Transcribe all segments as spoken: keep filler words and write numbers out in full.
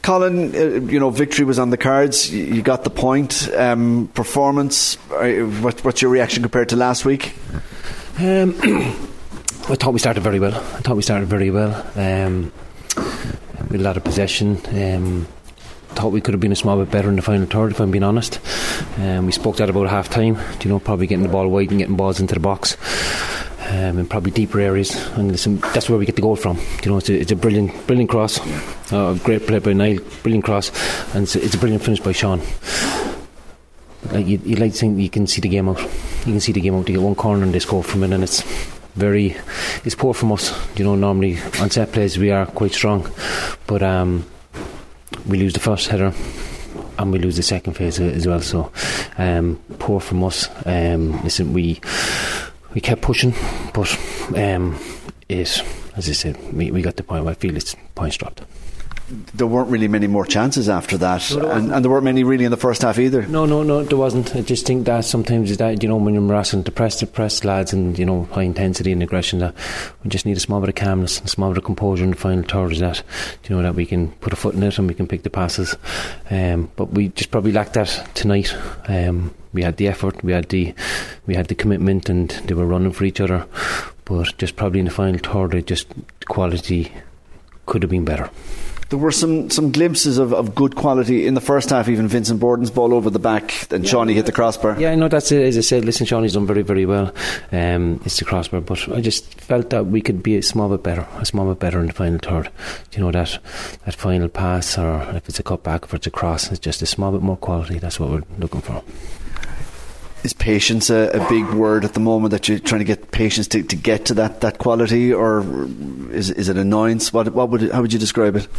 Colin, uh, you know, victory was on the cards. You, you got the point. Um, performance, uh, what, what's your reaction compared to last week? Um, I thought we started very well. I thought we started very well. Um, with a lot of possession. Um, thought we could have been a small bit better in the final third, if I'm being honest. Um, we spoke that about half time. You know, probably getting the ball wide and getting balls into the box. Um, in probably deeper areas, and listen, that's where we get the goal from. You know, it's a, it's a brilliant, brilliant cross, uh, great play by Niall, brilliant cross, and it's a, it's a brilliant finish by Sean. Like you, you like to think you can see the game out. You can see the game out. You get one corner and they score from it, and it's very, it's poor from us. You know, normally on set plays we are quite strong, but um, we lose the first header. And we lose the second phase as well. So um, poor from us. Um, listen, we. We kept pushing, but um, it, as I said, we, we got the point. I feel it's points dropped. There weren't really many more chances after that, no, and, and there weren't many really in the first half either. No, no, no, there wasn't. I just think that sometimes that, you know, when you're asking to press, to press lads, and you know, high intensity and aggression, that we just need a small bit of calmness and a small bit of composure in the final third. Is that, you know, that we can put a foot in it and we can pick the passes. Um, but we just probably lacked that tonight. Um, we had the effort, we had the, we had the commitment, and they were running for each other. But just probably in the final third, it just the quality could have been better. There were some, some glimpses of, of good quality in the first half. Even Vincent Borden's ball over the back, and yeah, Shawnee hit the crossbar. Yeah, I know that's it. As I said, listen, Shawnee's done very, very well. Um, it's the crossbar, but I just felt that we could be a small bit better, a small bit better in the final third. You know, that that final pass, or if it's a cut back, if it's a cross, it's just a small bit more quality. That's what we're looking for. Is patience a, a big word at the moment, that you're trying to get patience to, to get to that, that quality, or is is it annoyance? What what would it, how would you describe it?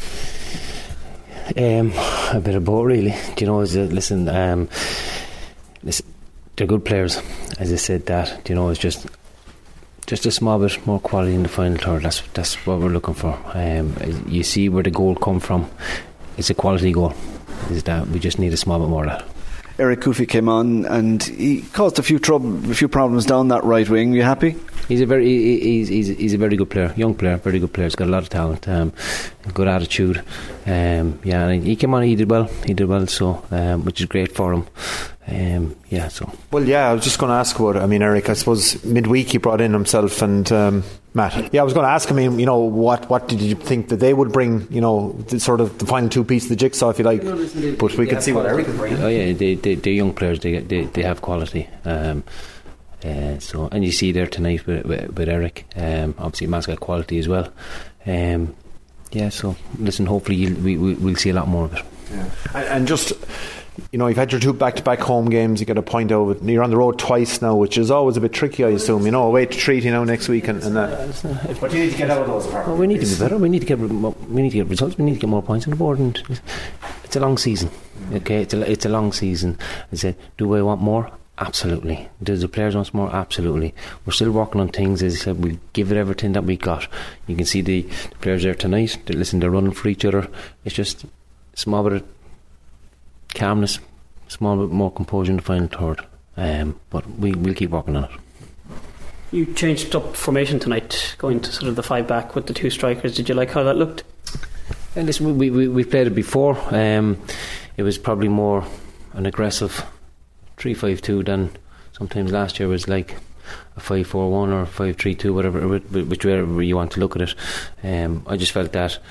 Um, a bit of both, really. Do you know? Is it, listen, um, listen, they're good players. As I said, that, you know, it's just just a small bit more quality in the final third. That's that's what we're looking for. Um, you see where the goal come from. It's a quality goal. Is that we just need a small bit more of that. Eric Coufy came on and he caused a few trouble, a few problems down that right wing. You happy? He's a very he, he's he's he's a very good player, young player, very good player. He's got a lot of talent, um, good attitude. Um, yeah, and he came on. He did well. He did well. So, um, which is great for him. Um, yeah. So. Well, yeah. I was just going to ask about it. I mean, Eric, I suppose midweek he brought in himself and um, Matt. Yeah, I was going to ask him. I mean, you know, what what did you think that they would bring? You know, the, sort of the final two pieces of the jigsaw, if you like. But we can see what Eric is bringing. Oh yeah, they they they're young players. They they they have quality. Um, Uh, so, and you see there tonight with, with, with Eric, um, obviously Matt's got quality as well. Um, yeah, so listen, hopefully you'll, we, we, we'll see a lot more of it. Yeah. And, and just, you know, you've had your two back-to-back home games. You got a point out. You're on the road twice now, which is always a bit tricky, I assume. You know, away to Treaty now next week, and, and that. What do you need to get out of those? Well, we need to be better. We need to get we need to get results. We need to get more points on the board. And it's a long season. Okay, it's a it's a long season. I said, do I want more? Absolutely. Does the players want more? Absolutely. We're still working on things. As I said, we'll give it everything that we got. You can see the, the players there tonight. They listen, they're running for each other. It's just a small bit of calmness, small bit more composure in the final third. Um, but we, we'll keep working on it. You changed up formation tonight, going to sort of the five back with the two strikers. Did you like how that looked? And listen, we we we played it before. Um, it was probably more an aggressive three five two than sometimes last year was like a five four one or five three two, whatever, whichever you want to look at it. Um, I just felt that,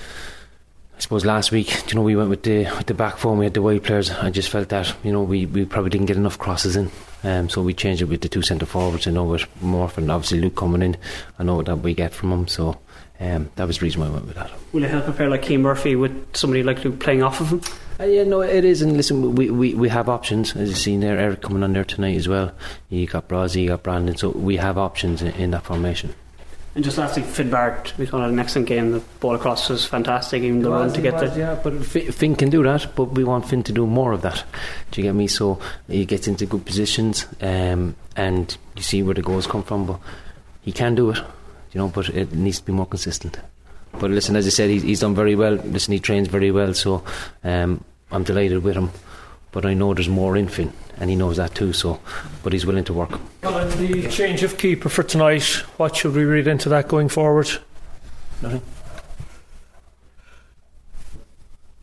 I suppose last week, you know, we went with the with the back four, we had the wide players. I just felt that, you know, we, we probably didn't get enough crosses in. Um, so we changed it with the two centre forwards. I know with Murph and obviously Luke coming in, I know that we get from him. So um, that was the reason why I went with that. Will it help a player like Keane Murphy with somebody like Luke playing off of him? Uh, yeah, no, it is. And listen, we, we, we have options, as you've seen there. Eric coming on there tonight as well. You got Brazzy, you got Brandon. So we have options in, in that formation. And just lastly, Finn Barrett, we thought had an excellent game. The ball across was fantastic, even the run to get there. Yeah, but Finn can do that, but we want Finn to do more of that. Do you get me? So he gets into good positions, um, and you see where the goals come from. But he can do it, you know. But it needs to be more consistent. But listen, as I said, he's, he's done very well. Listen, he trains very well, so um, I'm delighted with him. But I know there's more in Finn, and he knows that too. So, but he's willing to work. Colin, the change of keeper for tonight, what should we read into that going forward? Nothing.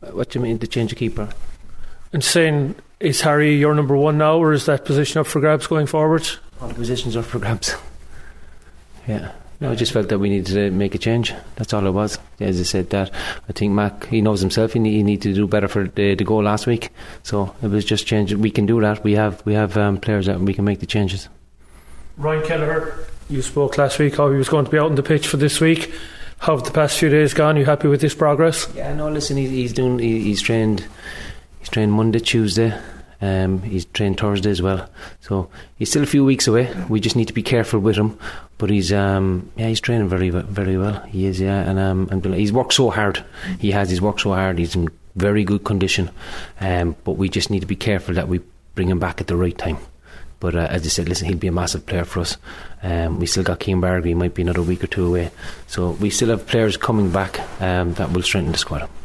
What do you mean, the change of keeper? And saying, is Harry your number one now, or is that position up for grabs going forward? All the positions are for grabs. Yeah. No, I just felt that we needed to make a change. That's all it was. As I said, that I think Mac, he knows himself. He, need, he needed to do better for the, the goal last week. So it was just change. We can do that. We have we have um, players that we can make the changes. Ryan Kelleher, you spoke last week how he was going to be out on the pitch for this week. How have the past few days gone? Are you happy with this progress? Yeah, no. Listen, he, he's doing. He, he's trained. He's trained Monday, Tuesday. Um, he's trained Thursday as well, so he's still a few weeks away. We just need to be careful with him, but he's um, yeah, he's training very very well. He is, yeah, and um, and he's worked so hard. He has. He's worked so hard. He's in very good condition, um, but we just need to be careful that we bring him back at the right time. But uh, as I said, listen, he'll be a massive player for us. Um, we still got Keane Bargary, he might be another week or two away, so we still have players coming back um, that will strengthen the squad.